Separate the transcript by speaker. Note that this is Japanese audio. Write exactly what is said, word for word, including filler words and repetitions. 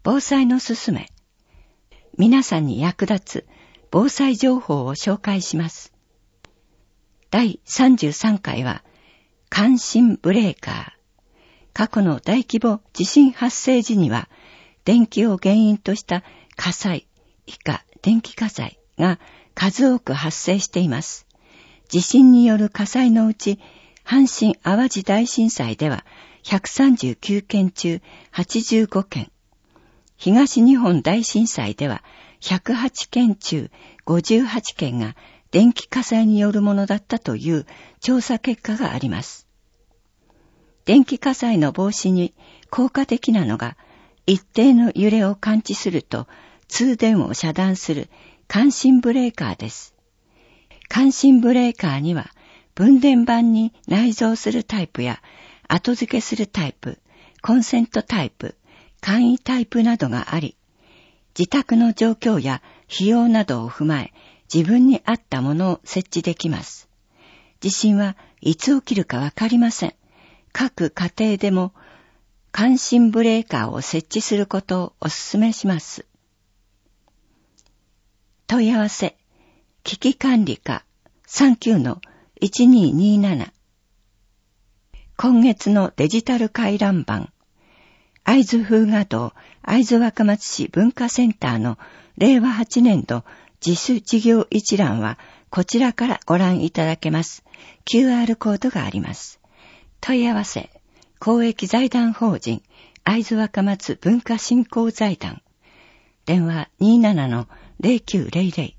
Speaker 1: 防災のすすめ。皆さんに役立つ防災情報を紹介します。だいさんじゅうさんかいは、感震ブレーカー。過去の大規模地震発生時には、電気を原因とした火災、以下電気火災が数多く発生しています。地震による火災のうち、阪神淡路大震災ではひゃくさんじゅうきゅうけん中はちじゅうごけん、東日本大震災ではひゃくはちけん中ごじゅうはちけんが電気火災によるものだったという調査結果があります。電気火災の防止に効果的なのが、一定の揺れを感知すると通電を遮断する感震ブレーカーです。感震ブレーカーには分電盤に内蔵するタイプや後付けするタイプ、コンセントタイプ、簡易タイプなどがあり、自宅の状況や費用などを踏まえ自分に合ったものを設置できます。地震はいつ起きるかわかりません。各家庭でも感震ブレーカーを設置することをお勧めします。問い合わせ、危機管理課 さんきゅうのいちにーにーなな。今月のデジタル回覧板、会津風雅堂会津若松市文化センターのれいわはちねんど自主事業一覧はこちらからご覧いただけます。キューアール コードがあります。問い合わせ、公益財団法人会津若松文化振興財団。電話 にーななのぜろきゅうぜろぜろ。